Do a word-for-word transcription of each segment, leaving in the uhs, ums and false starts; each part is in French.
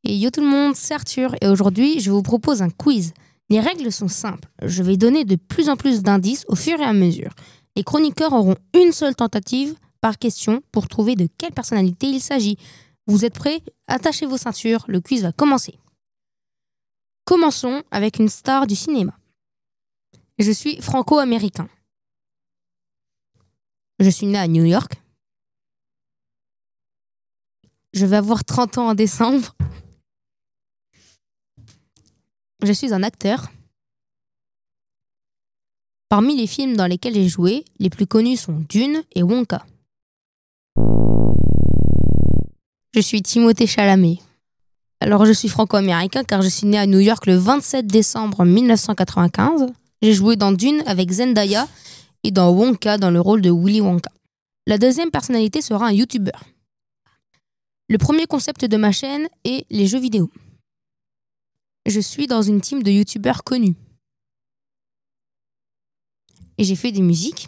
Et yo tout le monde, c'est Arthur et aujourd'hui je vous propose un quiz. Les règles sont simples, je vais donner de plus en plus d'indices au fur et à mesure. Les chroniqueurs auront une seule tentative par question pour trouver de quelle personnalité il s'agit. Vous êtes prêts? Attachez vos ceintures, le quiz va commencer. Commençons avec une star du cinéma. Je suis franco-américain. Je suis né à New York. Je vais avoir trente ans en décembre. Je suis un acteur. Parmi les films dans lesquels j'ai joué, les plus connus sont Dune et Wonka. Je suis Timothée Chalamet. Alors je suis franco-américain car je suis né à New York le vingt-sept décembre mille neuf cent quatre-vingt-quinze. J'ai joué dans Dune avec Zendaya et dans Wonka dans le rôle de Willy Wonka. La deuxième personnalité sera un YouTuber. Le premier concept de ma chaîne est les jeux vidéo. Je suis dans une team de youtubeurs connus. Et j'ai fait des musiques.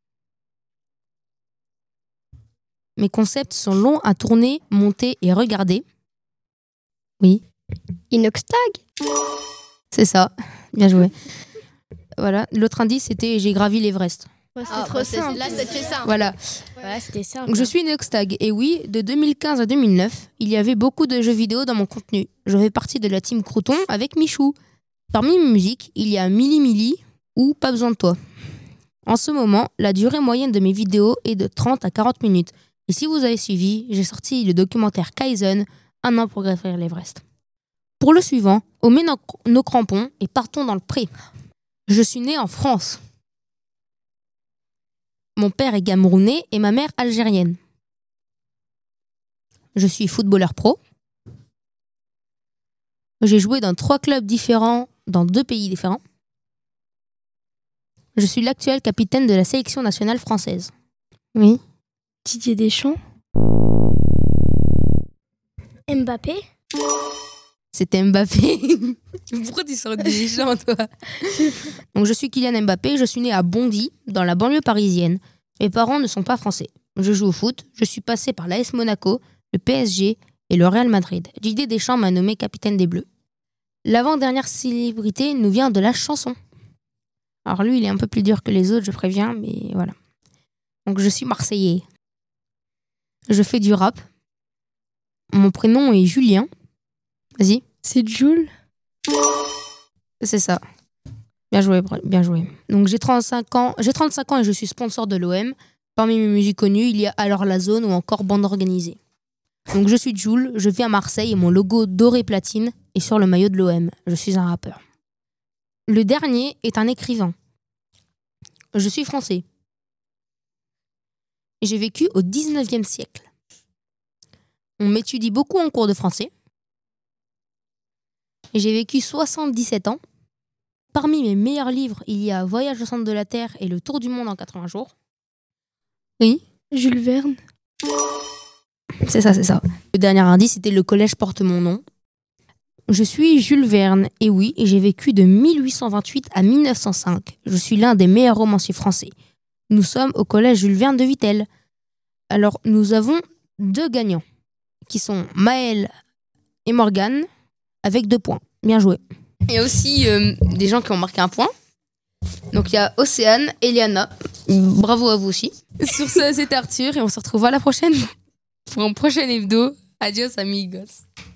Mes concepts sont longs à tourner, monter et regarder. Oui. Inoxtag. C'est ça. Bien joué. Voilà. L'autre indice, c'était j'ai gravi l'Everest. Ouais, c'est Ah, trop bah, c'est- simple. là, c'était simple. Voilà. Voilà, c'était simple. Donc, je suis Inoxtag. Et oui, de deux mille quinze à deux mille neuf, il y avait beaucoup de jeux vidéo dans mon contenu. Je fais partie de la team Crouton avec Michou. Parmi mes musiques, il y a Mili Mili ou Pas besoin de toi. En ce moment, la durée moyenne de mes vidéos est de trente à quarante minutes. Et si vous avez suivi, j'ai sorti le documentaire Kaizen, un an pour gravir l'Everest. Pour le suivant, on met nos, nos crampons et partons dans le pré. Je suis née en France. Mon père est camerounais et ma mère algérienne. Je suis footballeur pro. J'ai joué dans trois clubs différents, dans deux pays différents. Je suis l'actuel capitaine de la sélection nationale française. Oui. Didier Deschamps. Mbappé. C'était Mbappé. Pourquoi tu sors des gens, toi? Donc, je suis Kylian Mbappé, je suis né à Bondy, dans la banlieue parisienne. Mes parents ne sont pas français. Je joue au foot, je suis passé par l'A S Monaco, le P S G et le Real Madrid. Didier Deschamps m'a nommé capitaine des Bleus. L'avant-dernière célébrité nous vient de la chanson. Alors lui, il est un peu plus dur que les autres, je préviens, mais voilà. Donc, je suis marseillais. Je fais du rap. Mon prénom est Julien. Vas-y. C'est Jules. C'est ça. Bien joué, bien joué. Donc j'ai trente-cinq ans, j'ai trente-cinq ans et je suis sponsor de l'O M. Parmi mes musiques connues, il y a Alors la Zone ou encore Bande Organisée. Donc je suis Jules, je vis à Marseille et mon logo doré platine est sur le maillot de l'O M. Je suis un rappeur. Le dernier est un écrivain. Je suis français. J'ai vécu au dix-neuvième siècle. On m'étudie beaucoup en cours de français. Et j'ai vécu soixante-dix-sept ans. Parmi mes meilleurs livres, il y a Voyage au centre de la Terre et Le Tour du monde en quatre-vingts jours. Oui. Jules Verne. C'est ça, c'est ça. Le dernier indice, c'était Le collège porte mon nom. Je suis Jules Verne, et oui, et j'ai vécu de mille huit cent vingt-huit à mille neuf cent cinq. Je suis l'un des meilleurs romanciers français. Nous sommes au collège Jules Verne de Vittel. Alors, nous avons deux gagnants, qui sont Maël et Morgane, avec deux points. Bien joué. Il y a aussi euh, des gens qui ont marqué un point. Donc, il y a Océane, Eliana. Bravo à vous aussi. Sur ce, c'était Arthur, et on se retrouve à la prochaine pour un prochain hebdo. Adios, amigos.